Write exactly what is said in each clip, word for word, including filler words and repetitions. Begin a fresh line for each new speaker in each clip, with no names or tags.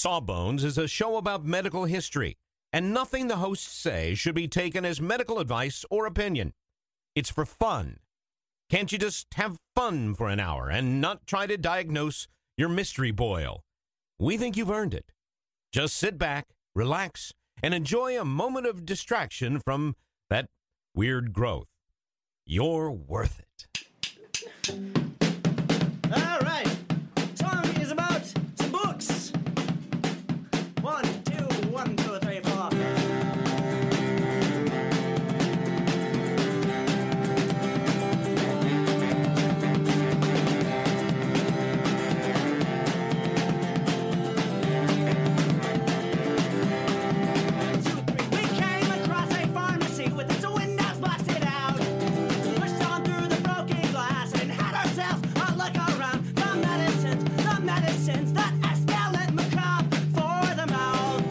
Sawbones is a show about medical history, and nothing the hosts say should be taken as medical advice or opinion. It's for fun. Can't you just have fun for an hour and not try to diagnose your mystery boil? We think you've earned it. Just sit back, relax, and enjoy a moment of distraction from that weird growth. You're worth it.
All right. Song is about some books. One, two, one, two, three, four. We came across a pharmacy with its windows blasted out. Pushed on through the broken glass and had ourselves a look around. The medicines, the medicines that Escalent macabre for the mouth.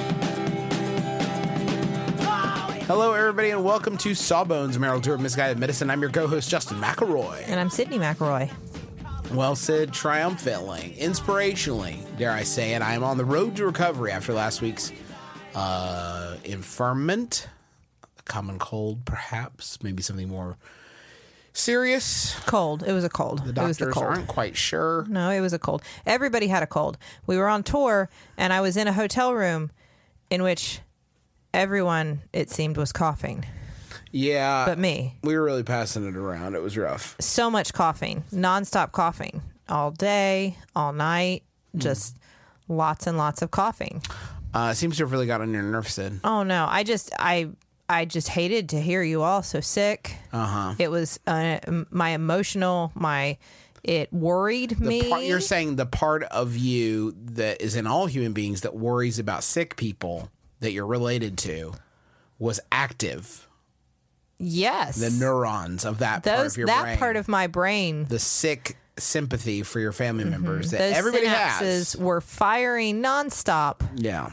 Oh,
Hello, everybody, and welcome to Sawbones, Merrill Tour of Misguided Medicine. I'm your co-host, Justin McElroy.
And I'm Sydney McElroy.
Well said, triumphantly, inspirationally, dare I say it. I am on the road to recovery after last week's uh, infirmment, a common cold, perhaps, maybe something more serious.
Cold. It was a cold.
The
it was the
doctors
cold.
aren't quite sure.
No, it was a cold. Everybody had a cold. We were on tour, and I was in a hotel room in which everyone, it seemed, was coughing.
Yeah,
But me.
we were really passing it around. It was rough.
So much coughing. Nonstop coughing. All day, all night. Just lots and lots of coughing.
Uh, it seems to have really got on your nerves, Sid.
Oh, no. I just, I... I just hated to hear you all so sick.
Uh-huh.
It was uh, my emotional, my, it worried
The
me.
part, you're saying the part of you that is in all human beings that worries about sick people that you're related to was active.
Yes.
The neurons of that part
Those
of your
that
brain.
part of my brain,
the sick sympathy for your family members that
those
everybody
synapses
has.
were firing nonstop.
Yeah.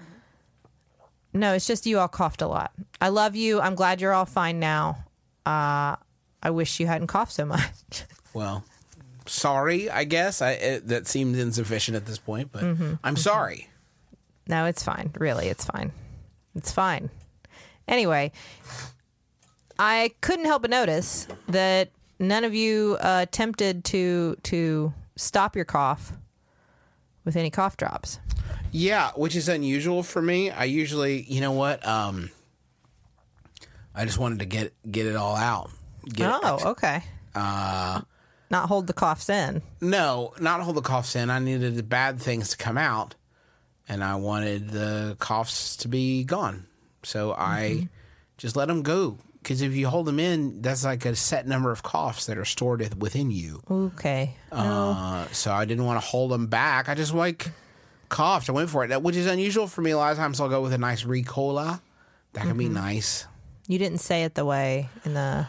No, it's just you all coughed a lot. I love you. I'm glad you're all fine now. Uh, I wish you hadn't coughed so much.
Well, sorry, I guess. I it, that seems insufficient at this point, but
Mm-hmm.
I'm sorry.
No, it's fine. Really, it's fine. It's fine. Anyway, I couldn't help but notice that none of you uh, attempted to to stop your cough with any cough drops.
Yeah, which is unusual for me. I usually, you know what? Um, I just wanted to get get it all out. Get
Oh,
it.
okay. Uh, Not hold the coughs in.
No, not hold the coughs in. I needed the bad things to come out, and I wanted the coughs to be gone. So I just let them go. Because if you hold them in, that's like a set number of coughs that are stored within you.
Okay.
Uh, so I didn't want to hold them back. I just like coughed. I went for it, which is unusual for me. A lot of times I'll go with a nice Ricola. That can be nice.
You didn't say it the way in the...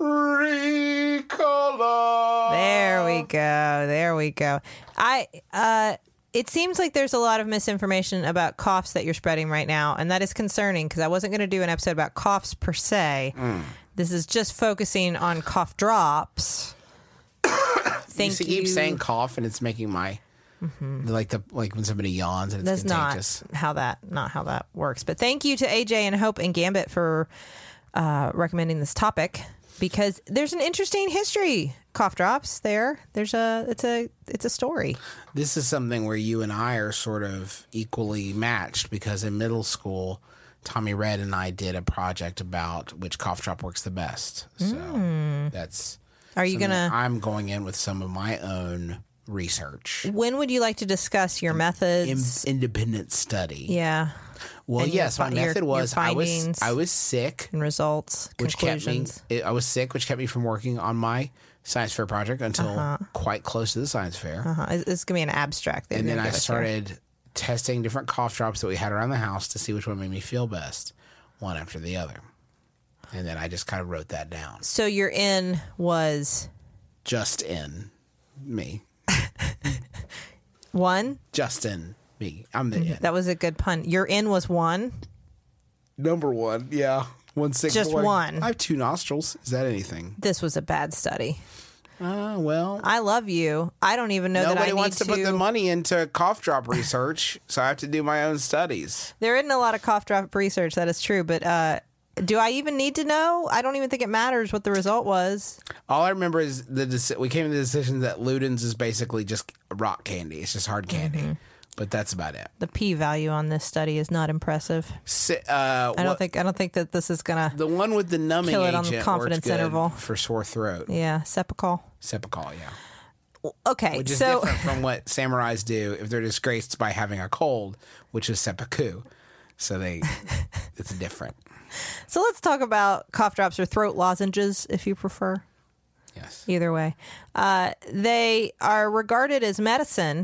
Ricola.
There we go. There we go. I uh it seems like there's a lot of misinformation about coughs that you're spreading right now, and that is concerning because I wasn't going to do an episode about coughs per se.
Mm.
This is just focusing on cough drops. Thank
you
you.
keep saying cough, and it's making my like the like when somebody yawns and it's
That's
contagious.
not how that not how that works. But thank you to A J and Hope and Gambit for uh, recommending this topic because there's an interesting history. Cough drops there. There's a it's a it's a story.
This is something where you and I are sort of equally matched because in middle school, Tommy Red and I did a project about which cough drop works the best. So that's.
Are you
something
gonna?
I'm going in with some of my own research.
When would you like to discuss your methods?
In, independent study.
Yeah,
Well,
and your
yes, my
fi- your-
method
your
was I was
findings.
I was sick,
and results,
which kept me.
conclusions.
it- I was sick, which kept me from working on my science fair project until quite close to the science fair.
Uh-huh. It's, it's gonna be an abstract. they're
And then
gonna
I
give us here.
started testing different cough drops that we had around the house to see which one made me feel best, one after the other. And then I just kind of wrote that down.
So your in was
Just in me.
one.
Just in me. I'm the in.
That was a good pun. Your in was one.
Number one. Yeah. One sick
Just
boy.
one.
I have two nostrils. Is that anything?
This was a bad study.
Uh, well,
I love you. I don't even know that I
nobody
need
wants to
to
put the money into cough drop research, so I have to do my own studies.
There isn't a lot of cough drop research, that is true, but uh, do I even need to know? I don't even think it matters what the result was.
All I remember is the deci- we came to the decision that Luden's is basically just rock candy. It's just hard candy.
Mm-hmm.
But that's about it.
The p-value on this study is not impressive.
Si- uh,
I don't
what-
think I don't think that this is gonna.
the one with the numbing
Kill it on
agent
the confidence
works good
interval.
for sore throat.
Yeah, Cepacol.
Cepacol, yeah.
Okay,
Which is
so
different from what samurais do if they're disgraced by having a cold, which is seppuku. So they, it's different.
so let's talk about cough drops or throat lozenges, if you prefer.
Yes.
Either way, uh, they are regarded as medicine.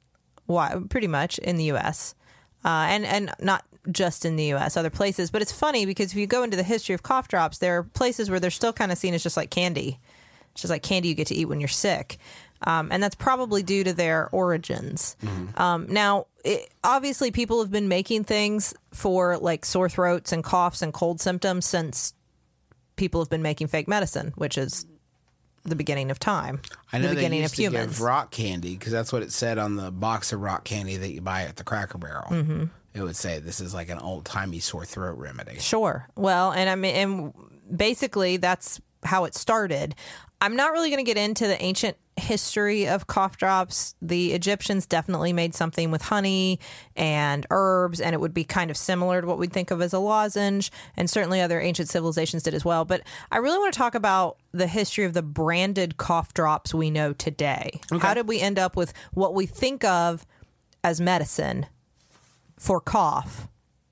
Why, pretty much in the U S Uh, and and not just in the U S, other places. But it's funny because if you go into the history of cough drops, there are places where they're still kind of seen as just like candy. It's just like candy you get to eat when you're sick. Um, and that's probably due to their origins.
Mm-hmm.
Um, now, it, obviously, people have been making things for like sore throats and coughs and cold symptoms since people have been making fake medicine, which is the beginning of time.
I know
the
they
beginning
used
of
to
humans.
give rock candy because that's what it said on the box of rock candy that you buy at the Cracker Barrel. Mm-hmm. It would say this is like an old timey sore throat remedy.
Sure. Well, and I mean, and basically that's how it started. I'm not really going to get into the ancient history of cough drops. The Egyptians definitely made something with honey and herbs, and it would be kind of similar to what we'd think of as a lozenge, and certainly other ancient civilizations did as well. But I really want to talk about the history of the branded cough drops we know today. How did we end up with what we think of as medicine for cough,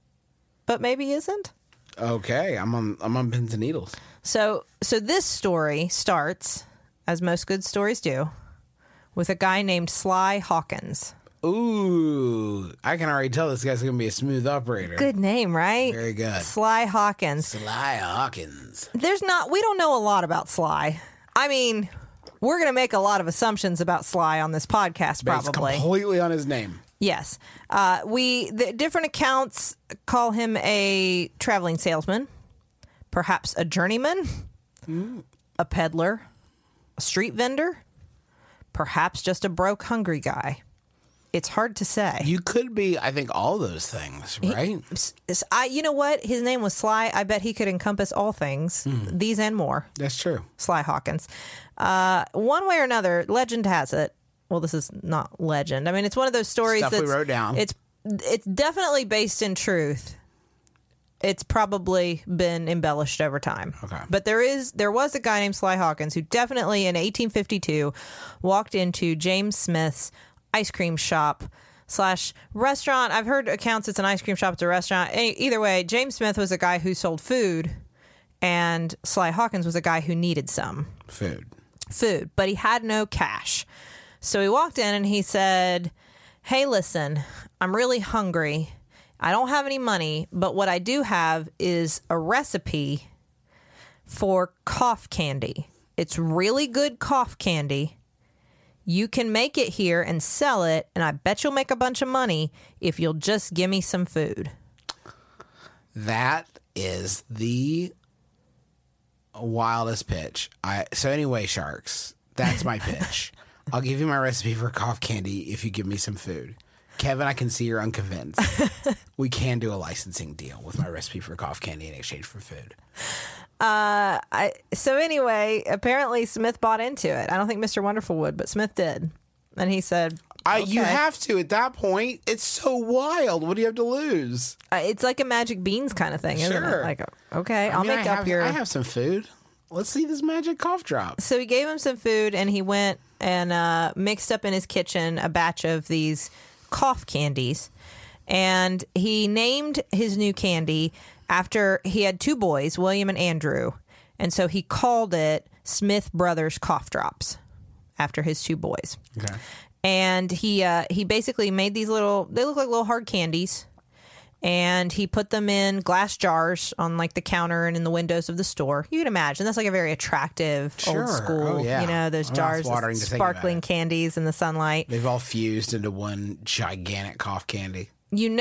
but maybe isn't?
Okay, I'm on. I'm on pins and needles.
So, so this story starts, as most good stories do, with a guy named Sly Hawkins.
Ooh, I can already tell this guy's gonna be a smooth operator.
Good name, right?
Very good.
Sly Hawkins.
Sly Hawkins.
There's not, we don't know a lot about Sly. I mean, we're going to make a lot of assumptions about Sly on this podcast,
Based
probably.
completely on his name.
Yes. Uh, we, the different accounts call him a traveling salesman, perhaps a journeyman, mm. a peddler, a street vendor, perhaps just a broke, hungry guy. It's hard to say.
You could be, I think, all those things, right?
He, I, you know what? His name was Sly. I bet he could encompass all things, mm. these and more.
That's true.
Sly Hawkins. Uh, one way or another, legend has it. Well, this is not legend. I mean, it's one of those stories
Stuff
that's,
we wrote down.
It's it's definitely based in truth. It's probably been embellished over time.
Okay.
But there is there was a guy named Sly Hawkins who definitely in eighteen fifty-two walked into James Smith's ice cream shop slash restaurant. I've heard accounts it's an ice cream shop, it's a restaurant. Either way, James Smith was a guy who sold food, and Sly Hawkins was a guy who needed some
food.
Food, but he had no cash. So he walked in and he said, "Hey, listen, I'm really hungry. I don't have any money, but what I do have is a recipe for cough candy. It's really good cough candy. You can make it here and sell it, and I bet you'll make a bunch of money if you'll just give me some food."
That is the wildest pitch. I so anyway, Sharks, that's my pitch. I'll give you my recipe for cough candy if you give me some food. Kevin, I can see you're unconvinced. We can do a licensing deal with my recipe for cough candy in exchange for food.
Uh, I so anyway, apparently Smith bought into it. I don't think Mister Wonderful would, but Smith did. And he said,
I,
okay.
You have to at that point. It's so wild. What do you have to lose?
Uh, it's like a magic beans kind of thing, isn't
Sure.
it? Like, okay,
I
I'll
mean,
make
I
up
have,
your...
I have some food. Let's see this magic cough drop.
So he gave him some food, and he went and uh, mixed up in his kitchen a batch of these cough candies. And he named his new candy after he had two boys, William and Andrew. And so he called it Smith Brothers Cough Drops after his two boys.
Okay.
And he uh, he basically made these little, they look like little hard candies. And he put them in glass jars on like the counter and in the windows of the store. You can imagine that's like a very attractive
Sure.
old school,
Oh, yeah.
you know, those
Oh,
jars,
it's watering
with
to think about
sparkling
it.
candies in the sunlight.
They've all fused into one gigantic cough candy.
You know,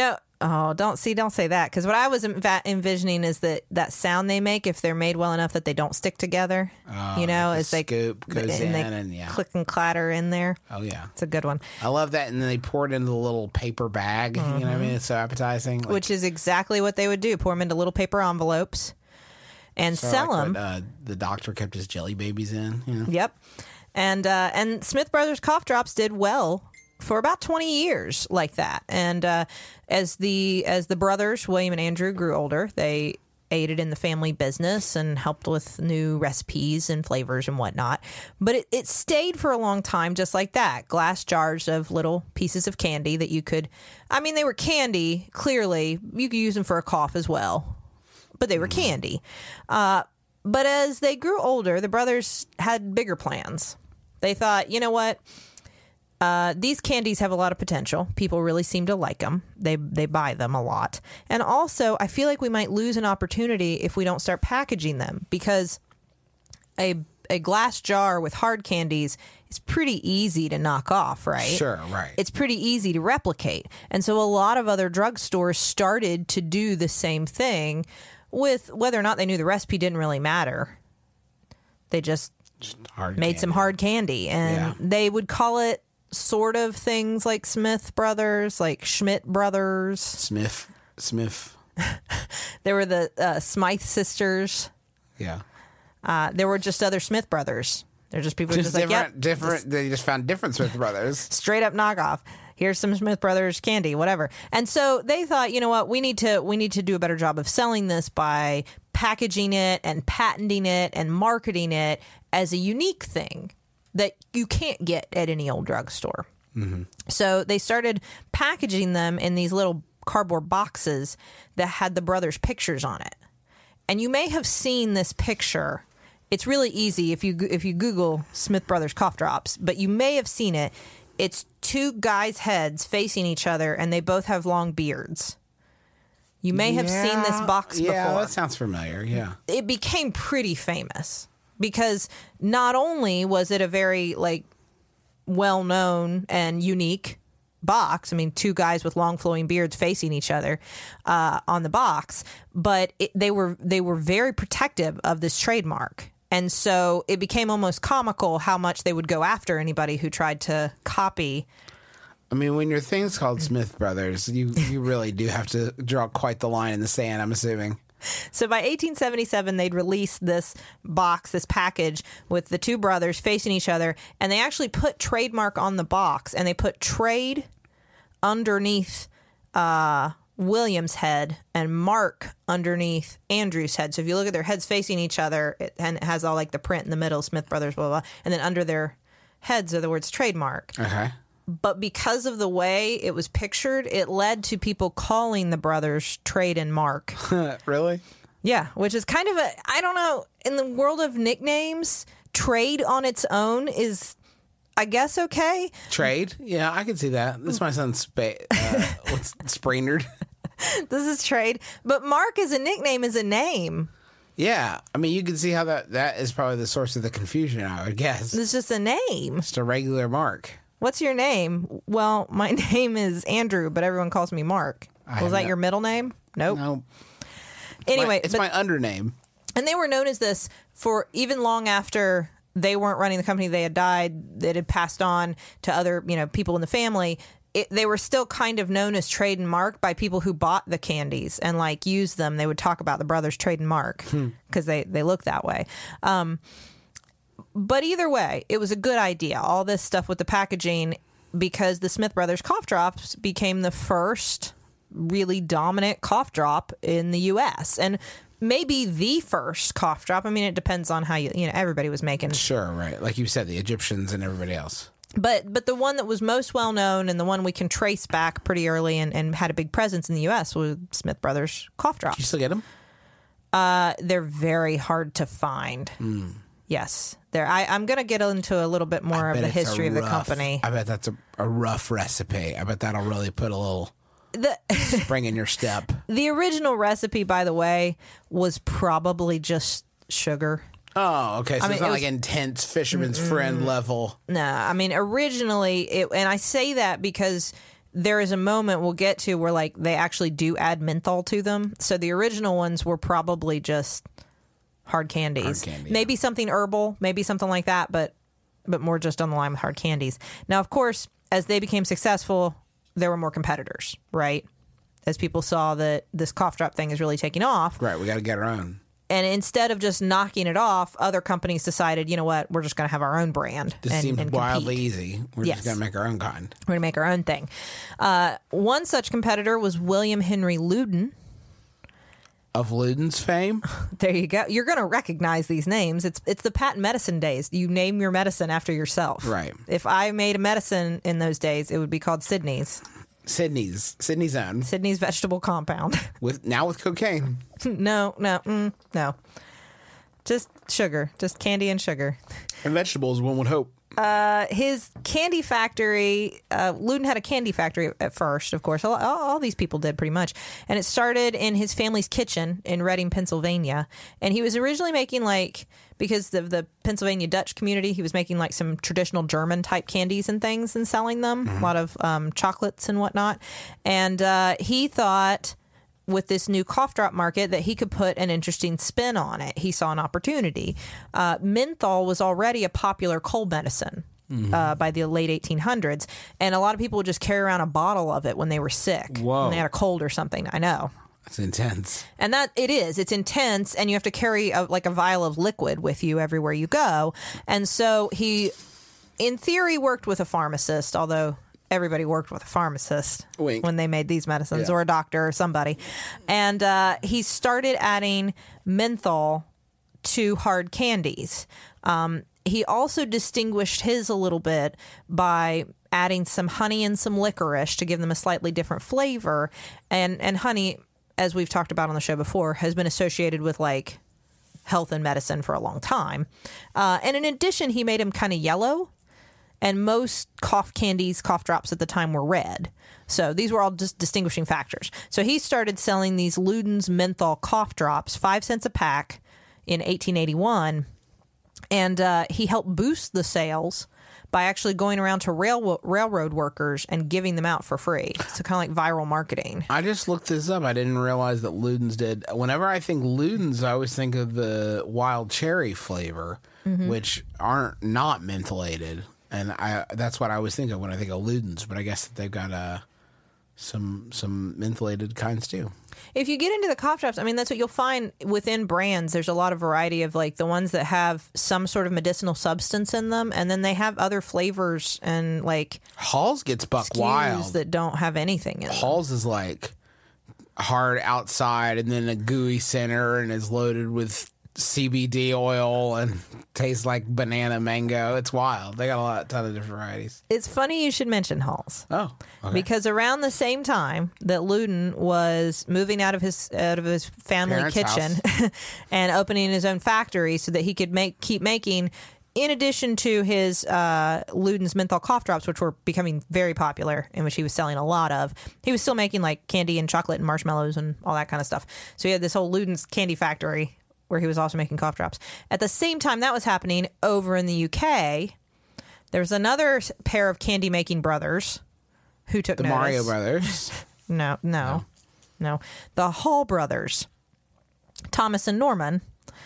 Oh, don't see, don't say that. Because what I was env- envisioning is that that sound they make, if they're made well enough that they don't stick together,
Oh,
you know,
like the
as they
scoop goes
and
in
they
and yeah.
click and clatter in there.
Oh yeah,
It's a good one.
I love that. And then they pour it into the little paper bag. You know what I mean? It's so appetizing. Like,
Which is exactly what they would do. Pour them into little paper envelopes and
sort of
sell
like
them.
what, uh, the doctor kept his jelly babies in. You know?
Yep. And uh, and Smith Brothers cough drops did well for about twenty years like that. And uh, as the as the brothers, William and Andrew, grew older, they aided in the family business and helped with new recipes and flavors and whatnot. But it, it stayed for a long time just like that. Glass jars of little pieces of candy that you could, I mean, they were candy, clearly. You could use them for a cough as well. But they were candy. Uh, but as they grew older, the brothers had bigger plans. They thought, you know what? Uh, these candies have a lot of potential. People really seem to like them. They they buy them a lot. And also, I feel like we might lose an opportunity if we don't start packaging them, because a a glass jar with hard candies is pretty easy to knock off, right?
Sure, right.
It's pretty easy to replicate. And so a lot of other drugstores started to do the same thing, with whether or not they knew the recipe didn't really matter. They just
Just hard
made
candy.
some hard candy, and
Yeah.
they would call it sort of things like Smith Brothers, like Schmidt Brothers.
Smith. Smith.
There were the uh, Smythe sisters.
Yeah.
Uh, there were just other Smith Brothers. They're just people who
Just
just like,
different.
yep,
different. They just found different Smith brothers.
straight up knockoff. Here's some Smith Brothers candy, whatever. And so they thought, you know what, we need to we need to do a better job of selling this by packaging it and patenting it and marketing it as a unique thing that you can't get at any old drugstore. Mm-hmm. So they started packaging them in these little cardboard boxes that had the brothers' pictures on it. And you may have seen this picture. It's really easy if you if you Google Smith Brothers cough drops, but you may have seen it. It's two guys' heads facing each other, and they both have long beards. You may have seen this box
yeah,
before.
that sounds familiar. Yeah.
It became pretty famous because not only was it a very like well-known and unique box, I mean, two guys with long flowing beards facing each other uh, on the box, but it, they were they were very protective of this trademark. And so it became almost comical how much they would go after anybody who tried to copy.
I mean, when your thing's called Smith Brothers, you, you really do have to draw quite the line in the sand, I'm assuming.
So by eighteen seventy-seven, they'd released this box, this package with the two brothers facing each other, and they actually put trademark on the box, and they put trade underneath uh, William's head and Mark underneath Andrew's head. So if you look at their heads facing each other, it, and it has all like the print in the middle, Smith Brothers, blah, blah, blah, and then under their heads are the words trademark.
Okay.
But because of the way it was pictured, it led to people calling the brothers Trade and Mark.
Really?
Yeah, which is kind of a, I don't know, in the world of nicknames, Trade on its own is, I guess, okay.
Trade? Yeah, I can see that. This might sound spa- uh, what's Sprainard.
This is Trade. But Mark as a nickname is a name.
Yeah, I mean, you can see how that, that is probably the source of the confusion, I would guess.
It's just a name.
Just a regular Mark.
What's your name? Well, my name is Andrew, but everyone calls me Mark.
I
Was that
have
your middle name? Nope.
No.
Anyway,
My- it's
but-
my undername.
And they were known as this for even long after they weren't running the company. They had died. That had passed on to other, you know, people in the family. It, they were still kind of known as Trade and Mark by people who bought the candies and like used them. They would talk about the brothers Trade and Mark because they they look that way. Um, but either way, it was a good idea. All this stuff with the packaging, because the Smith Brothers cough drops became the first really dominant cough drop in the U S and maybe the first cough drop. I mean, it depends on how you, you know, everybody was making.
Sure, right. Like you said, the Egyptians and everybody else.
But but the one that was most well known and the one we can trace back pretty early and, and had a big presence in the U S was Smith Brothers cough drops.
You still get them?
Uh, they're very hard to find. Yes, there. I'm going to get into a little bit more of
Bet
the
it's a
history of the
rough-
company.
I bet that's a, a rough recipe. I bet that'll really put a little
The
spring in your step.
the original recipe, by the way, was probably just sugar.
Oh, okay. So
I mean,
it's not
it
like
was-
intense fisherman's friend level.
No, I mean originally, it, and I say that because there is a moment we'll get to where like they actually do add menthol to them. So the original ones were probably just hard candies.
Hard candy,
maybe something herbal, maybe something like that, but but more just on the line with hard candies. Now, of course, as they became successful, there were more competitors, right? As people saw that this cough drop thing is really taking off.
Right, we got to get our own.
And instead of just knocking it off, other companies decided, you know what, we're just going to have our own brand.
This
and,
seems
and
wildly
compete.
easy. We're
Yes.
just going to make our own kind.
We're going to make our own thing. Uh, one such competitor was William Henry Loudon.
Of Luden's fame?
There you go. You're going to recognize these names. It's it's the patent medicine days. You name your medicine after yourself.
Right.
If I made a medicine in those days, it would be called Sydney's.
Sydney's. Sydney's own.
Sydney's vegetable compound.
With Now with cocaine.
no, no, mm, no. Just sugar. Just candy and sugar.
And vegetables, one would hope.
Uh, his candy factory, uh, Loudon had a candy factory at first, of course. All, all, all these people did pretty much. And it started in his family's kitchen in Reading, Pennsylvania. And he was originally making like, because of the Pennsylvania Dutch community, he was making like some traditional German type candies and things and selling them. Mm-hmm. A lot of um, chocolates and whatnot. And uh, he thought with this new cough drop market that he could put an interesting spin on it. He saw an opportunity. Uh, menthol was already a popular cold medicine mm-hmm. uh, by the late eighteen hundreds, and a lot of people would just carry around a bottle of it when they were sick,
Whoa.
when they had a cold or something. I know.
That's intense.
And that it is. It's intense, and you have to carry a, like a vial of liquid with you everywhere you go. And so he, in theory, worked with a pharmacist, although everybody worked with a pharmacist
Wink.
when they made these medicines,
Yeah.
or a doctor or somebody. And uh, he started adding menthol to hard candies. Um, he also distinguished his a little bit by adding some honey and some licorice to give them a slightly different flavor. And, and honey, as we've talked about on the show before, has been associated with like health and medicine for a long time. Uh, and in addition, he made them kind of yellow. And most cough candies, cough drops at the time were red. So these were all just distinguishing factors. So he started selling these Loudon's menthol cough drops, five cents a pack, in eighteen eighty-one. And uh, he helped boost the sales by actually going around to rail- railroad workers and giving them out for free. So kind of like viral marketing.
I just looked this up. I didn't realize that Luden's did. Whenever I think Luden's, I always think of the wild cherry flavor, mm-hmm. which aren't not mentholated. And I that's what I always think of when I think of Luden's, but I guess that they've got uh, some some mentholated kinds too.
If you get into the cough drops, I mean, that's what you'll find within brands. There's a lot of variety of like the ones that have some sort of medicinal substance in them, and then they have other flavors and like
Halls gets buck
S K Us
wild.
that don't have anything in them.
Halls is like hard outside and then a gooey center and is loaded with C B D oil and tastes like banana mango. It's wild. They got a lot, ton of different varieties.
It's funny you should mention Halls.
Oh, okay.
Because around the same time that Loudon was moving out of his out of his family
Parents'
kitchen and opening his own factory so that he could make keep making, in addition to his uh, Loudon's menthol cough drops, which were becoming very popular and which he was selling a lot of, he was still making like candy and chocolate and marshmallows and all that kind of stuff. So he had this whole Loudon's candy factory where he was also making cough drops. At the same time that was happening over in the U K, there was another pair of candy-making brothers who took
the
notice.
Mario Brothers.
No, no, no. The Hall brothers, Thomas and Norman,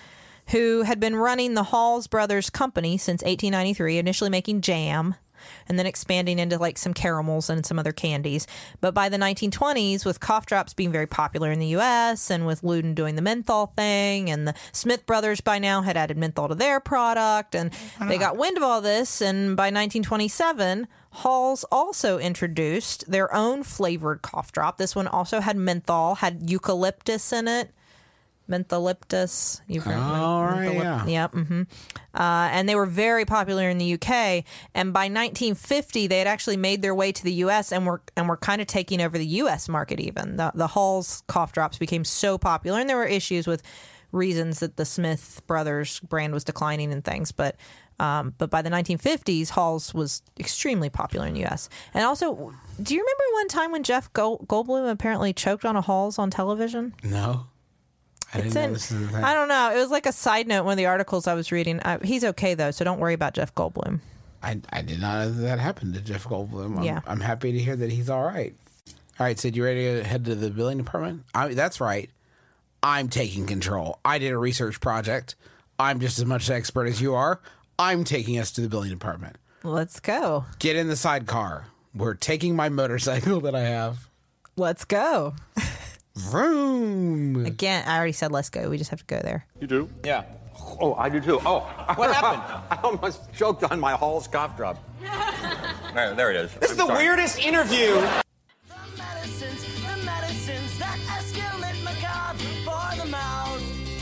who had been running the Halls Brothers Company since eighteen ninety-three, initially making jam and then expanding into like some caramels and some other candies. But by the nineteen twenties, with cough drops being very popular in the U S and with Loudon doing the menthol thing, and the Smith brothers by now had added menthol to their product, and they got wind of all this. And by nineteen twenty-seven, Halls also introduced their own flavored cough drop. This one also had menthol, had eucalyptus in it. Mentholyptus. You've heard
Oh, right, yeah.
Yep. Mm-hmm. Uh, and they were very popular in the U K. And by nineteen fifty, they had actually made their way to the U S and were and were kind of taking over the U S market. Even the the Halls cough drops became so popular, and there were issues with reasons that the Smith Brothers brand was declining and things, but. Um, but by the nineteen fifties, Halls was extremely popular in the U S. And also, do you remember one time when Jeff Gold- Goldblum apparently choked on a Halls on television?
No. I
It's
didn't know
in,
this is a thing.
I don't know. It was like a side note in one of the articles I was reading. I, he's okay, though, so don't worry about Jeff Goldblum.
I, I did not know that, that happened to Jeff Goldblum. I'm,
Yeah.
I'm happy to hear that he's all right. All right, Sid, you ready to head to the billing department? I, that's right. I'm taking control. I did a research project. I'm just as much an expert as you are. I'm taking us to the billing department.
Let's go.
Get in the sidecar. We're taking my motorcycle that I have.
Let's go.
Vroom.
Again, I already said let's go. We just have to go there.
You do?
Yeah. Oh, I do too. Oh,
What happened?
I almost choked on my Hall's cough drop. There, there it is.
This is the weirdest interview.
The medicines, the medicines that escalate macabre for the mouth.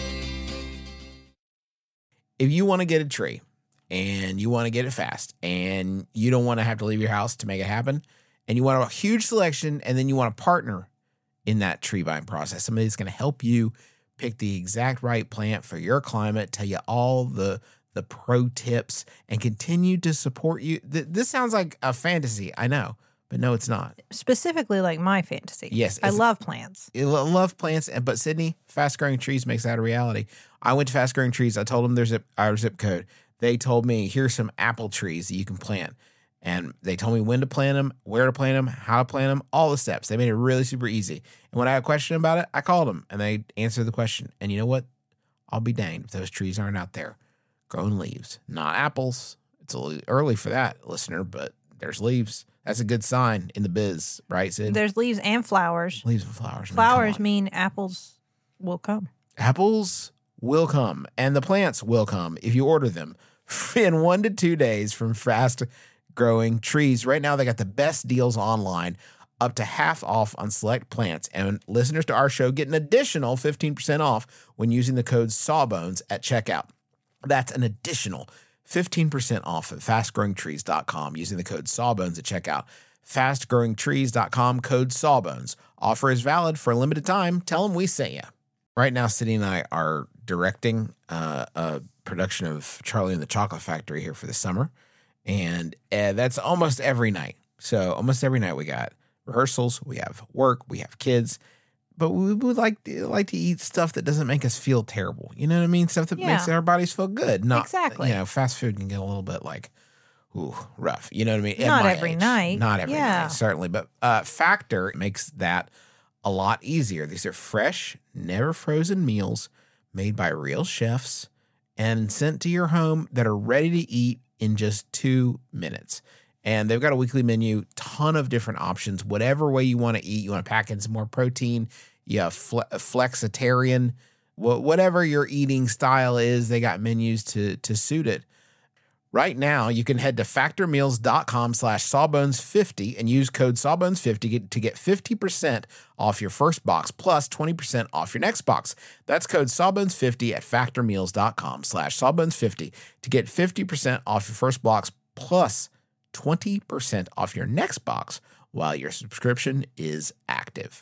If you want to get a tree and you want to get it fast and you don't want to have to leave your house to make it happen and you want a huge selection and then you want a partner in that tree buying process, somebody that's going to help you pick the exact right plant for your climate, tell you all the the pro tips, and continue to support you. Th- this sounds like a fantasy, I know, but no, it's not.
Specifically, like my fantasy.
Yes,
I
it's-
love plants.
I lo- love plants, and but Sydney, Fast Growing Trees makes that a reality. I went to Fast Growing Trees. I told them their zip, our zip code. They told me, here's some apple trees that you can plant. And they told me when to plant them, where to plant them, how to plant them, all the steps. They made it really super easy. And when I had a question about it, I called them, and they answered the question. And you know what? I'll be danged if those trees aren't out there growing leaves, not apples. It's a little early for that, listener, but there's leaves. That's a good sign in the biz, right, Sid?
There's leaves and flowers.
Leaves and flowers. man, come
Flowers
on.
mean apples will come.
Apples will come, and the plants will come if you order them in one to two days from Fast Growing Trees. Right now, they got the best deals online, up to half off on select plants, and listeners to our show get an additional fifteen percent off when using the code Sawbones at checkout. That's an additional fifteen percent off at fast growing trees dot com using the code Sawbones at checkout. fast growing trees dot com, code Sawbones. Offer is valid for a limited time. Tell them we sent you. Right now, Sydney and I are directing uh, a production of Charlie and the Chocolate Factory here for the summer. And uh, that's almost every night. So almost every night we got rehearsals, we have work, we have kids. But we would like to, like to eat stuff that doesn't make us feel terrible. You know what I mean? Stuff that
Yeah.
makes our bodies feel good. Not,
Exactly.
You know, fast food can get a little bit like, ooh, rough. You know what I mean? At
Not
my
every
age.
night.
Not every
Yeah.
night, certainly. But uh, Factor makes that a lot easier. These are fresh, never frozen meals made by real chefs and sent to your home that are ready to eat in just two minutes. And they've got a weekly menu, ton of different options, whatever way you want to eat. You want to pack in some more protein, you have fle- flexitarian, wh- whatever your eating style is, they got menus to, to suit it. Right now, you can head to factormeals.com slash sawbones50 and use code sawbones50 to get fifty percent off your first box plus twenty percent off your next box. That's code sawbones50 at factormeals.com slash sawbones50 to get fifty percent off your first box plus twenty percent off your next box while your subscription is active.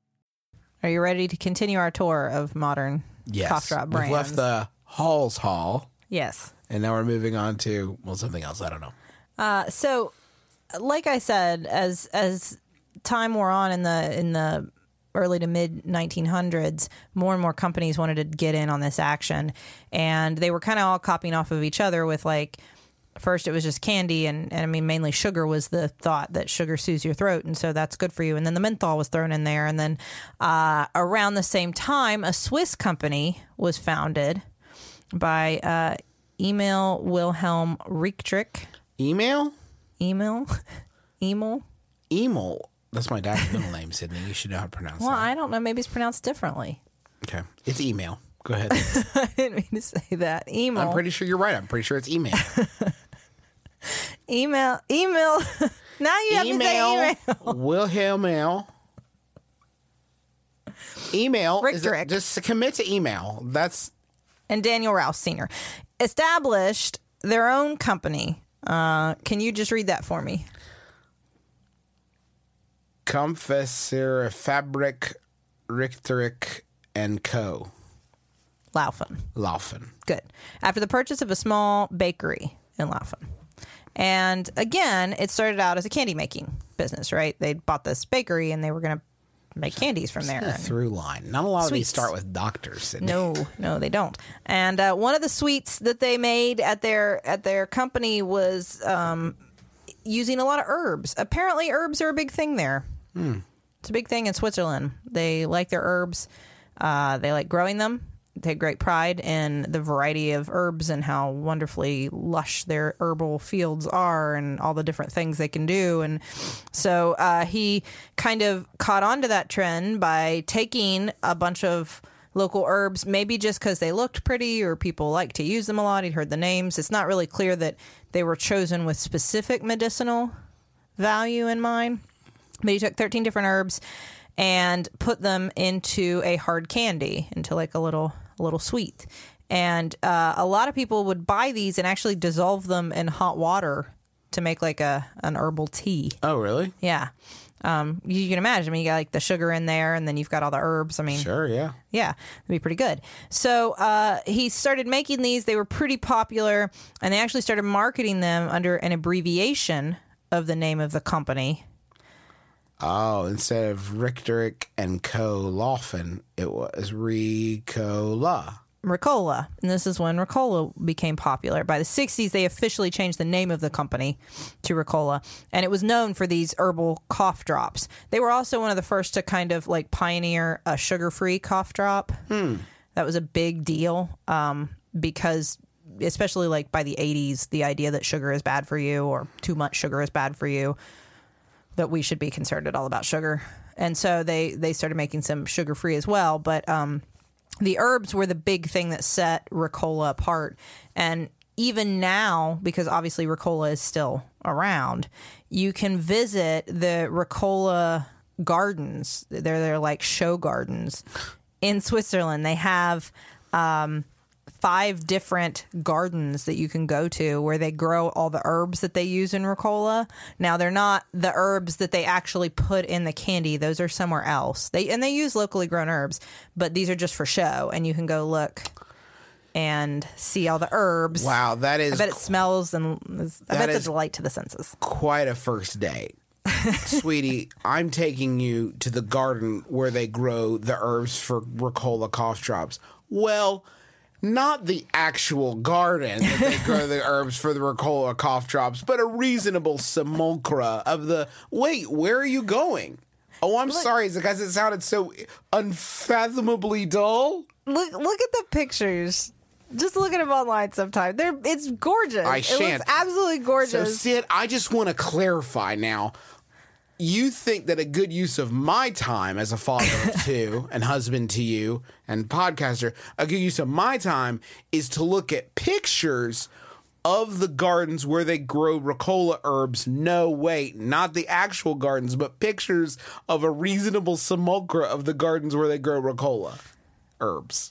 Are you ready to continue our tour of modern
Yes.
cough drop brands?
We've left the Hall's Hall,
Yes.
and now we're moving on to, well, something else. I don't know.
Uh, so, like I said, as as time wore on in the in the early to mid nineteen hundreds, more and more companies wanted to get in on this action, and they were kind of all copying off of each other with like. First, it was just candy, and, and I mean, mainly sugar was the thought that sugar soothes your throat, and so that's good for you. And then the menthol was thrown in there. And then uh, around the same time, a Swiss company was founded by uh, Emil Wilhelm Rietrich.
Email?
Emil? Emil?
Emil. That's my dad's middle name, Sydney. You should know how to pronounce
Well,
that.
I don't know. Maybe it's pronounced differently.
Okay. It's email. Go ahead.
I didn't mean to say that. Emil.
I'm pretty sure you're right. I'm pretty sure it's email.
Email. Email. Now you have to say email.
Wilhelm. Email. Is
Rick
it, just commit to email. That's
And Daniel Rouse Senior established their own company. Uh, can you just read that for me?
Confessor Fabric Richterich and Co.
Laufen.
Laufen.
Good. After the purchase of a small bakery in Laufen. And again, it started out as a candy making business, right? They bought this bakery and they were going to make candies from there.
A through line. Not a lot of these
Sweets.
start with doctors. Sydney.
No, no, they don't. And uh, one of the sweets that they made at their at their company was um, using a lot of herbs. Apparently, herbs are a big thing there.
Hmm.
It's a big thing in Switzerland. They like their herbs. Uh, they like growing them. They take great pride in the variety of herbs and how wonderfully lush their herbal fields are and all the different things they can do. And so uh, he kind of caught on to that trend by taking a bunch of local herbs, maybe just because they looked pretty or people like to use them a lot. He'd heard the names. It's not really clear that they were chosen with specific medicinal value in mind. But he took thirteen different herbs and put them into a hard candy, into like a little a little sweet. And uh, a lot of people would buy these and actually dissolve them in hot water to make like a an herbal tea.
Oh, really?
Yeah. Um, you can imagine. I mean, you got like the sugar in there, and then you've got all the herbs. I mean,
Sure, yeah.
yeah, it'd be pretty good. So uh, he started making these. They were pretty popular, and they actually started marketing them under an abbreviation of the name of the company.
Oh, instead of Richterick and Co. Laufen, it was Ricola.
Ricola. And this is when Ricola became popular. By the sixties, they officially changed the name of the company to Ricola. And it was known for these herbal cough drops. They were also one of the first to kind of like pioneer a sugar-free cough drop.
Hmm.
That was a big deal um, because especially like by the eighties, the idea that sugar is bad for you or too much sugar is bad for you, that we should be concerned at all about sugar. And so they, they started making some sugar-free as well. But um, the herbs were the big thing that set Ricola apart. And even now, because obviously Ricola is still around, you can visit the Ricola gardens. They're, they're like show gardens in Switzerland. They have um, five different gardens that you can go to where they grow all the herbs that they use in Ricola. Now, they're not the herbs that they actually put in the candy. Those are somewhere else. They and they use locally grown herbs, but these are just for show, and you can go look and see all the herbs.
Wow, that is
I bet it smells, and I bet it's
is-
a delight to the senses.
quite a first date. Sweetie, I'm taking you to the garden where they grow the herbs for Ricola cough drops. Well, not the actual garden that they grow the herbs for the Ricola cough drops, but a reasonable simulacra of the, wait, where are you going? Oh, I'm sorry, it's because it sounded so unfathomably dull.
Look look at the pictures. Just look at them online sometime. They're it's gorgeous.
I
It
shan't.
looks absolutely
So,
gorgeous.
Sid, I just want to clarify now. You think that a good use of my time as a father of two and husband to you and podcaster, a good use of my time is to look at pictures of the gardens where they grow Ricola herbs. No, wait, not the actual gardens, but pictures of a reasonable simulacra of the gardens where they grow Ricola herbs.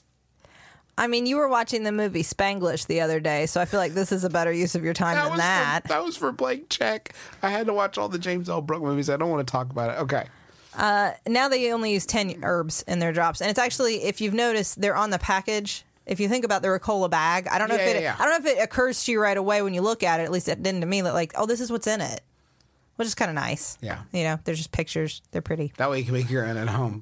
I mean, you were watching the movie Spanglish the other day, so I feel like this is a better use of your time than
was
that.
For, that was for blank check. I had to watch all the James L. Brooke movies. I don't want to talk about it. Okay.
Now they only use ten herbs in their drops, and it's actually, if you've noticed, they're on the package. If you think about the Ricola bag, I don't know
Yeah,
if it,
yeah, yeah.
I don't know if it occurs to you right away when you look at it. At least it didn't to me. That like, oh, this is what's in it, which is kind of nice.
Yeah.
you know, they're just pictures. They're pretty.
That way you can make your own at home.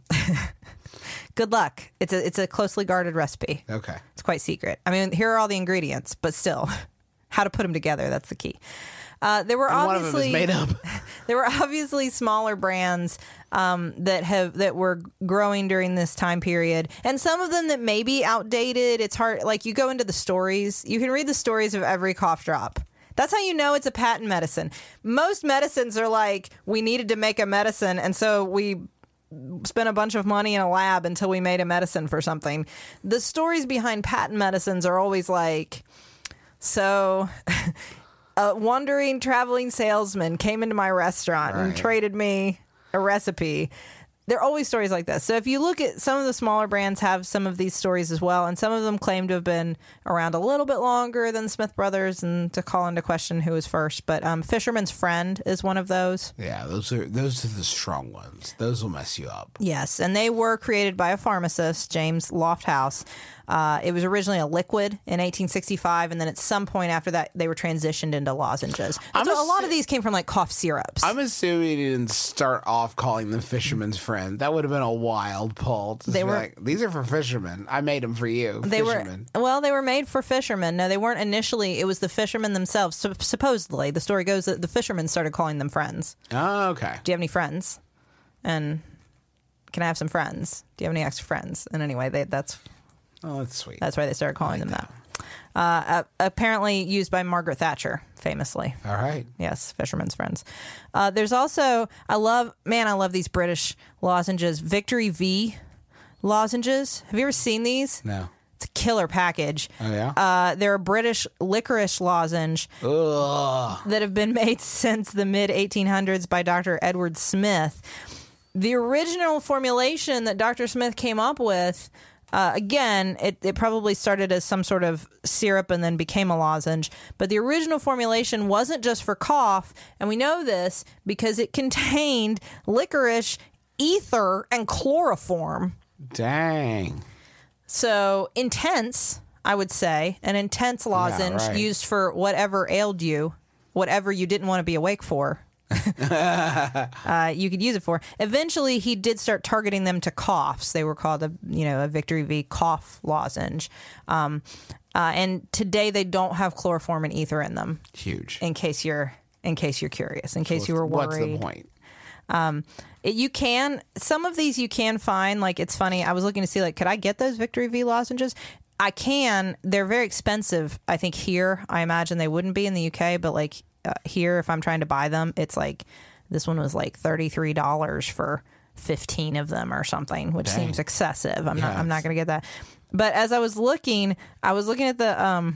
Good luck. It's a it's a closely guarded recipe.
Okay.
It's quite secret. I mean, here are all the ingredients, but still, how to put them together, that's the key. Uh, there were
And one of them
obviously
is made up.
there were obviously smaller brands um, that have that were growing during this time period, and some of them that may be outdated. It's hard. Like you go into the stories, you can read the stories of every cough drop. That's how you know it's a patent medicine. Most medicines are like, we needed to make a medicine, and so we spent a bunch of money in a lab until we made a medicine for something. The stories behind patent medicines are always like, so a wandering traveling salesman came into my restaurant and
Right.
traded me a recipe. There are always stories like this. So if you look at some of the smaller brands have some of these stories as well, and some of them claim to have been around a little bit longer than Smith Brothers, and to call into question who was first. But um, Fisherman's Friend is one of those.
Yeah, those are those are the strong ones. Those will mess you up.
Yes, and they were created by a pharmacist, James Lofthouse. Uh, it was originally a liquid in eighteen sixty-five, and then at some point after that, they were transitioned into lozenges.
I'm
So a lot
assu-
of these came from like cough syrups.
I'm assuming you didn't start off calling them Fisherman's Friend friend. That would have been a wild pull. To
They
be
were-
like, these are for fishermen. I made them for you.
They
fishermen.
were well. They were made for fishermen. No, they weren't initially. It was the fishermen themselves. So, supposedly, the story goes that the fishermen started calling them friends.
Oh, okay.
Do you have any friends? And can I have some friends? Do you have any extra friends? And anyway, they, that's
Oh, that's sweet.
that's why they started calling them that. Uh, uh, apparently used by Margaret Thatcher, famously.
All right.
Yes, fishermen's friends. Uh, there's also, I love, man, I love these British lozenges. Victory V lozenges. Have you ever seen these?
No.
It's a killer package.
Oh, yeah?
Uh, they're a British licorice lozenge
Ugh.
that have been made since the mid eighteen hundreds by Doctor Edward Smith. The original formulation that Doctor Smith came up with, uh, again, it, it probably started as some sort of syrup and then became a lozenge. But the original formulation wasn't just for cough, and we know this because it contained licorice, ether, and chloroform.
Dang.
So intense, I would say, an intense lozenge
right.
used for whatever ailed you, whatever you didn't want to be awake for. uh, you could use it for. Eventually, he did start targeting them to coughs. They were called a you know a Victory V cough lozenge. Um, uh, and today they don't have chloroform and ether in them.
Huge.
In case you're in case you're curious, in case
What's-
you were worried.
What's the point?
It, you can some of these you can find. Like it's funny. I was looking to see like could I get those Victory V lozenges? I can. They're very expensive. I think here. I imagine they wouldn't be in the U K, but like uh, here, if I'm trying to buy them, it's like this one was like thirty-three dollars for fifteen of them or something, which
Dang.
seems excessive. I'm not.
Yeah,
I'm not
it's-
going to get that. But as I was looking, I was looking at the um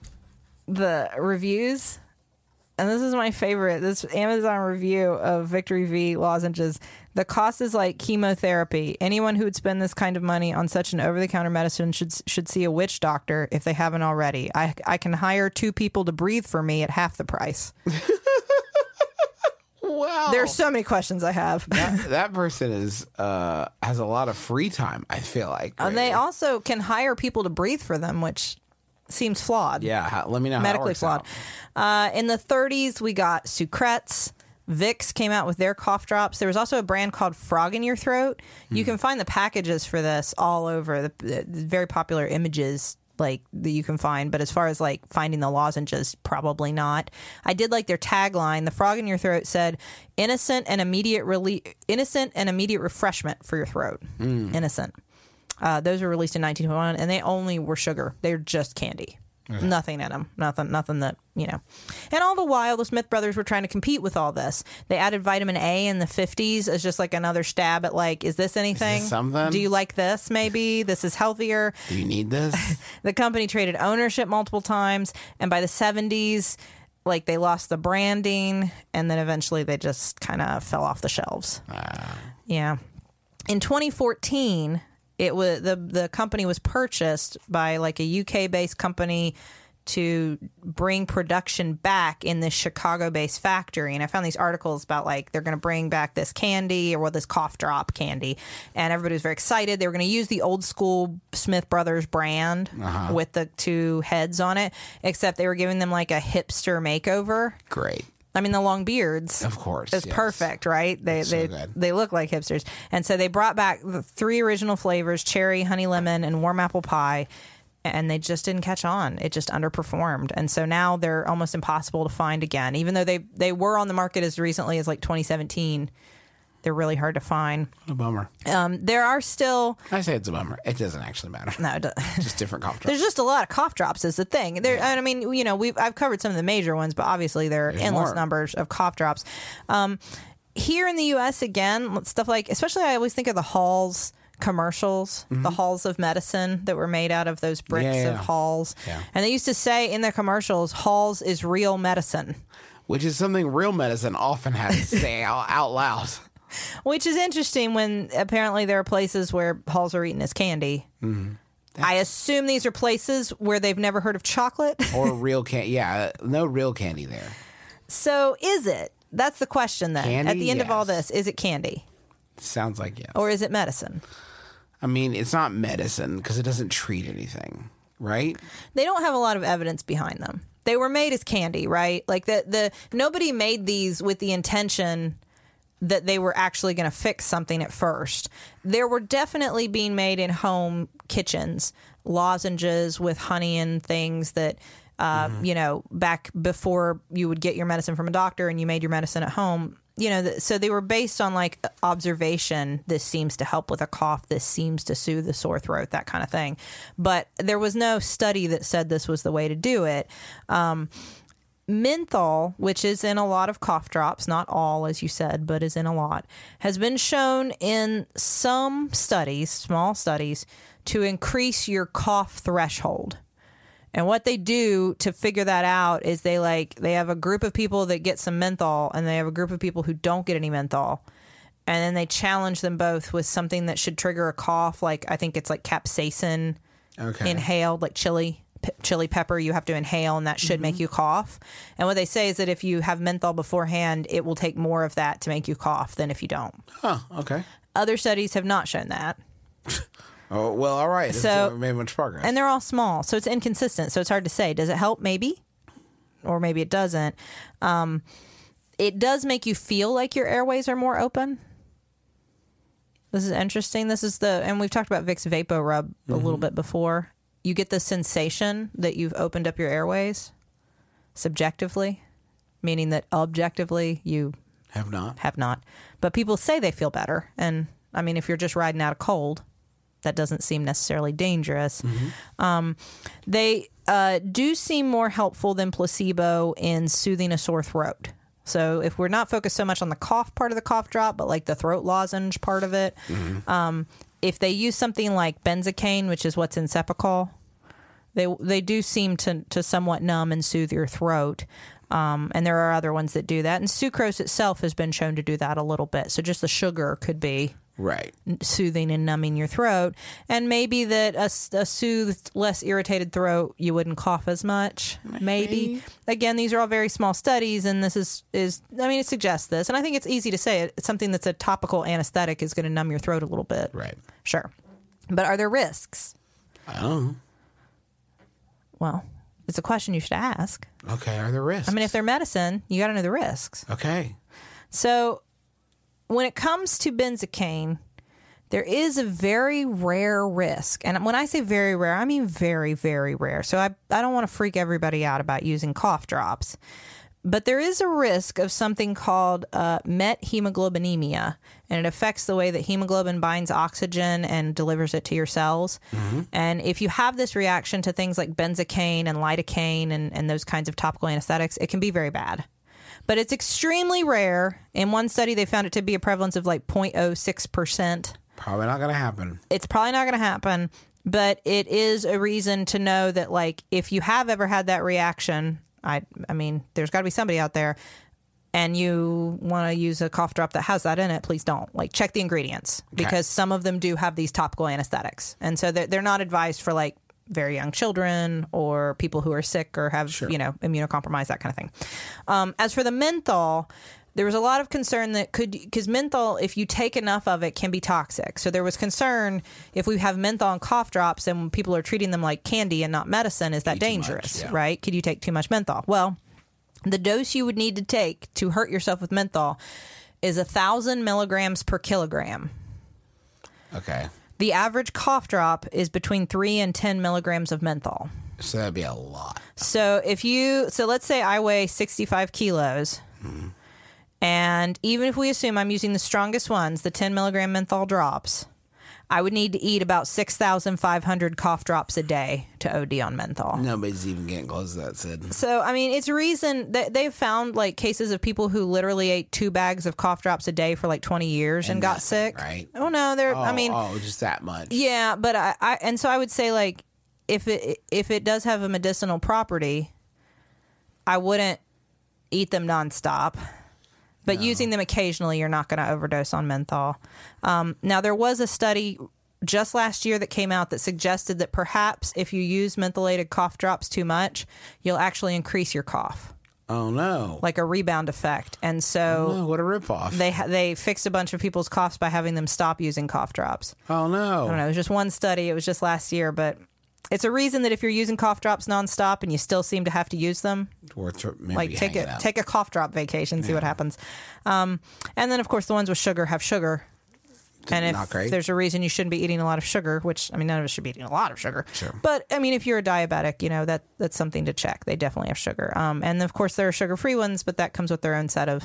the reviews. And this is my favorite. This Amazon review of Victory V lozenges. The cost is like chemotherapy. Anyone who would spend this kind of money on such an over-the-counter medicine should should see a witch doctor if they haven't already. I I can hire two people to breathe for me at half the price.
Wow.
There's so many questions I have.
that, that person is uh, has a lot of free time, I feel like.
And they
lately.
also can hire people to breathe for them, which seems flawed.
Yeah, how, let me know how
medically
it works
flawed.
out.
Uh, in the thirties, we got Sucrets. Vicks came out with their cough drops. There was also a brand called Frog in Your Throat. You
Hmm.
can find the packages for this all over. The, the very popular images like that you can find, but as far as like finding the lozenges, probably not. I did like their tagline. The Frog in Your Throat said, "Innocent and immediate relief, innocent and immediate refreshment for your throat."
Hmm.
Innocent. Uh, those were released in nineteen twenty-one, and they only were sugar. They're just candy. Nothing in them. Nothing. Nothing that you know. And all the while, the Smith brothers were trying to compete with all this. They added vitamin A in the fifties as just like another stab at like, is this anything?
something?
Do you like this? Maybe this is healthier.
Do you need this?
The company traded ownership multiple times, and by the seventies, like they lost the branding, and then eventually they just kind of fell off the shelves. Yeah. In twenty fourteen, it was the the company was purchased by like a U K based company to bring production back in this Chicago based factory. And I found these articles about like they're going to bring back this candy or well, this cough drop candy, and everybody was very excited. They were going to use the old school Smith Brothers brand with the two heads on it, except they were giving them like a hipster makeover.
Great.
I mean, the long beards,
Of course,
is
yes.
perfect, right? They
so
they
good.
they look like hipsters, and so they brought back the three original flavors: cherry, honey lemon, and warm apple pie. And they just didn't catch on. It just underperformed, and so now they're almost impossible to find again. Even though they they were on the market as recently as like twenty seventeen, they're really hard to find.
What a bummer.
Um, there are still
I say it's a bummer. It doesn't actually matter.
no. It does-
Just different cough drops.
There's just a lot of cough drops is the thing. There, and I mean, you know, we've I've covered some of the major ones, but obviously there are
There's
endless
more.
numbers of cough drops. Um, here in the U S, again, stuff like, especially I always think of the Halls commercials, the Halls of medicine that were made out of those bricks
Mm-hmm. Yeah,
of
yeah.
Halls,
Yeah.
and they used to say in their commercials, "Halls is real medicine,"
Which is something real medicine often has to say out, out loud.
which is interesting when apparently there are places where Halls are eaten as candy.
Mm-hmm.
I assume these are places where they've never heard of chocolate.
Or real candy. Yeah, no real candy there.
So is it? That's the question then.
Candy?
At the end of all
Yes.
this, is it candy
Sounds like yes.
or is it medicine?
I mean, it's not medicine because it doesn't treat anything, right?
They don't have a lot of evidence behind them. They were made as candy, right? Like the the nobody made these with the intention that they were actually going to fix something at first. There were definitely being made in home kitchens, lozenges with honey and things that, uh, mm-hmm. you know, back before you would get your medicine from a doctor and you made your medicine at home. You know, so they were based on like observation. This seems to help with a cough. This seems to soothe the sore throat, that kind of thing. But there was no study that said this was the way to do it. Um, menthol, which is in a lot of cough drops, not all, as you said, but is in a lot, has been shown in some studies, small studies, to increase your cough threshold. And what they do to figure that out is they like they have a group of people that get some menthol and they have a group of people who don't get any menthol. And then they challenge them both with something that should trigger a cough. Like I think it's like capsaicin
Okay.
inhaled, like chili, p- chili pepper you have to inhale and that should mm-hmm. make you cough. And what they say is that if you have menthol beforehand, it will take more of that to make you cough than if you don't.
Huh, okay.
Other studies have not shown that.
Oh, well, all right.
So,
it's made much progress.
And they're all small, so it's inconsistent. So it's hard to say. Does it help? Maybe. Or maybe it doesn't. Um, it does make you feel like your airways are more open. This is interesting. This is the, and we've talked about Vicks Vapor Rub a mm-hmm. little bit before. You get the sensation that you've opened up your airways subjectively, meaning that objectively you
have not.
Have not. But people say they feel better. And I mean, if you're just riding out a cold, that doesn't seem necessarily dangerous. Mm-hmm. Um, they uh, do seem more helpful than placebo in soothing a sore throat. So if we're not focused so much on the cough part of the cough drop, but like the throat lozenge part of it, mm-hmm. um, if they use something like benzocaine, which is what's in Cepacol, they they do seem to, to somewhat numb and soothe your throat. Um, and there are other ones that do that. And sucrose itself has been shown to do that a little bit. So just the sugar could be
right,
soothing and numbing your throat. And maybe that a, a soothed, less irritated throat, you wouldn't cough as much. Maybe. maybe. Again, these are all very small studies, and this is, is, I mean, it suggests this. And I think it's easy to say it. It's something that's a topical anesthetic is going to numb your throat a little bit.
Right.
Sure. But are there risks?
I don't know.
Well, it's a question you should ask.
Okay, are there risks?
I mean, if they're medicine, you got to know the risks.
Okay.
So when it comes to benzocaine, there is a very rare risk. And when I say very rare, I mean very, very rare. So I, I don't want to freak everybody out about using cough drops. But there is a risk of something called uh, methemoglobinemia, and it affects the way that hemoglobin binds oxygen and delivers it to your cells. Mm-hmm. And if you have this reaction to things like benzocaine and lidocaine and, and those kinds of topical anesthetics, it can be very bad. But it's extremely rare. In one study, they found it to be a prevalence of like zero point zero six percent.
Probably not going to happen.
It's probably not going to happen, but it is a reason to know that, like, if you have ever had that reaction, I, I mean, there's got to be somebody out there, and you want to use a cough drop that has that in it, please don't. Like, check the ingredients, okay, because some of them do have these topical anesthetics, and so they're, they're not advised for like very young children or people who are sick or have, sure, you know, immunocompromised, that kind of thing. Um, as for the menthol, there was a lot of concern that could, because menthol, if you take enough of it, can be toxic. So there was concern if we have menthol and cough drops and people are treating them like candy and not medicine, is that
Eat
dangerous,
much, yeah.
right? Could you take too much menthol? Well, the dose you would need to take to hurt yourself with menthol is one thousand milligrams per kilogram.
Okay.
The average cough drop is between three and ten milligrams of menthol.
So that'd be a lot.
So if you, so let's say I weigh sixty-five kilos. Hmm. And even if we assume I'm using the strongest ones, the ten milligram menthol drops, I would need to eat about six thousand five hundred cough drops a day to O D on menthol.
Nobody's even getting close to that, Sid.
So, I mean, it's a reason that they've found like cases of people who literally ate two bags of cough drops a day for like twenty years and, and got
nothing,
sick.
Right.
Oh, no, they're,
oh,
I mean.
Oh, just that much.
Yeah, but I, I, and so I would say like, if it, if it does have a medicinal property, I wouldn't eat them nonstop. But no. Using them occasionally, you're not going to overdose on menthol. Um, now, there was a study just last year that came out that suggested that perhaps if you use mentholated cough drops too much, you'll actually increase your cough.
Oh, no.
Like a rebound effect. And so...
Oh, no, what a ripoff.
They they fixed a bunch of people's coughs by having them stop using cough drops.
Oh, no.
I don't know. It was just one study. It was just last year, but... It's a reason that if you're using cough drops nonstop and you still seem to have to use them,
Worth maybe
like take
hanging
a
out.
take a cough drop vacation, see what happens. Um, and then of course the ones with sugar have sugar. And if
Not great.
there's a reason you shouldn't be eating a lot of sugar, which I mean none of us should be eating a lot of sugar.
Sure.
But I mean if you're a diabetic, you know that that's something to check. They definitely have sugar. Um, and of course there are sugar-free ones, but that comes with their own set of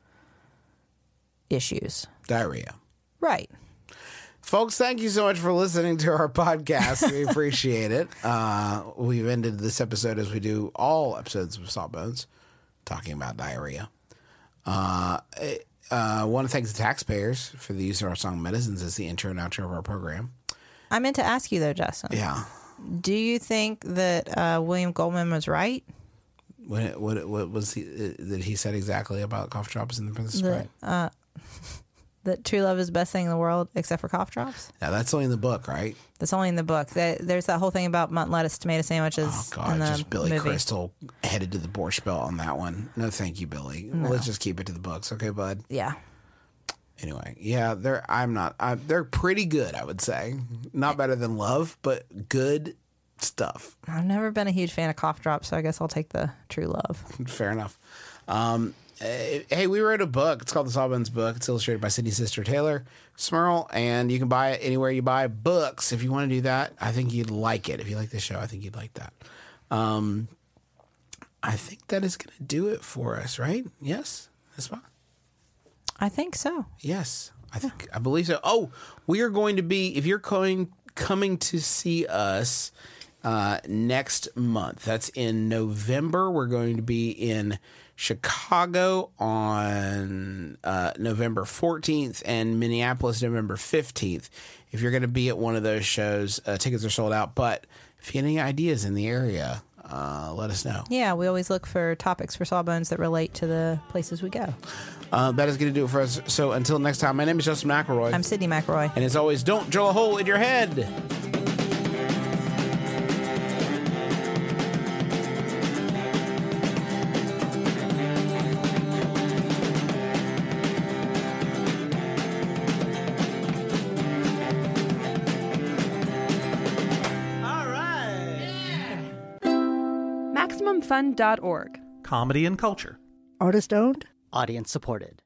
issues.
Diarrhea.
Right.
Folks, thank you so much for listening to our podcast. We appreciate it. Uh, we've ended this episode as we do all episodes of Sawbones, talking about diarrhea. Uh, I uh, want to thank the taxpayers for the use of our song Medicines as the intro and outro of our program.
I meant to ask you though, Justin.
Yeah.
Do you think that uh, William Goldman was right?
What, what, what was he, uh, that he said exactly about cough drops in The Princess Bride?
Uh, that true love is the best thing in the world except for cough drops?
Yeah, that's only in the book, right?
That's only in the book. That, there's that whole thing about mutton lettuce tomato sandwiches
Oh, God,
in the
just Billy
movie.
Crystal headed to the Borscht Belt on that one. No, thank you, Billy. Well, let's just keep it to the books, okay, bud?
Yeah.
Anyway, yeah, they're. I'm not. I, they're pretty good, I would say. Not better than Love, but good stuff.
I've never been a huge fan of cough drops, so I guess I'll take the true love.
Fair enough. Um, eh, hey, we wrote a book. It's called The Sawbones Book. It's illustrated by Sydney's sister Taylor Smurl, and you can buy it anywhere you buy books. If you want to do that, I think you'd like it. If you like the show, I think you'd like that. Um, I think that is going to do it for us, right? Yes, that's fine.
I think so.
Yes, I think I believe so. Oh, we are going to be if you're going coming to see us uh, next month. That's in November. We're going to be in Chicago on uh, November fourteenth and Minneapolis November fifteenth. If you're going to be at one of those shows, uh, tickets are sold out. But if you have any ideas in the area, uh, let us know.
Yeah, we always look for topics for Sawbones that relate to the places we go.
Uh, that is going to do it for us. So until next time, my name is Justin McElroy.
I'm Sydney McElroy.
And as always, don't drill a hole in your head.
All right.
Maximum Fun dot org.
Comedy and culture.
Artist owned.
Audience supported.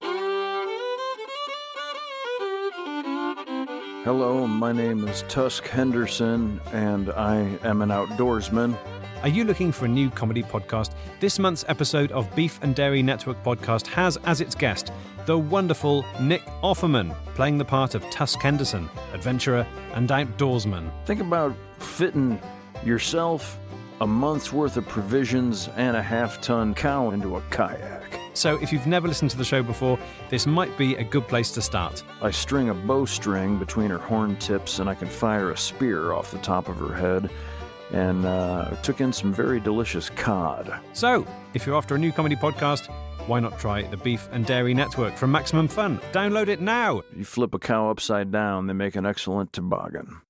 Hello, my name is Tusk Henderson, and I am an outdoorsman.
Are you looking for a new comedy podcast? This month's episode of Beef and Dairy Network podcast has as its guest the wonderful Nick Offerman, playing the part of Tusk Henderson, adventurer and outdoorsman.
Think about fitting yourself, a month's worth of provisions, and a half-ton cow into a kayak.
So if you've never listened to the show before, this might be a good place to start.
I string a bowstring between her horn tips, and I can fire a spear off the top of her head, and uh, took in some very delicious cod.
So, if you're after a new comedy podcast, why not try the Beef and Dairy Network from Maximum Fun? Download it now!
You flip a cow upside down, they make an excellent toboggan.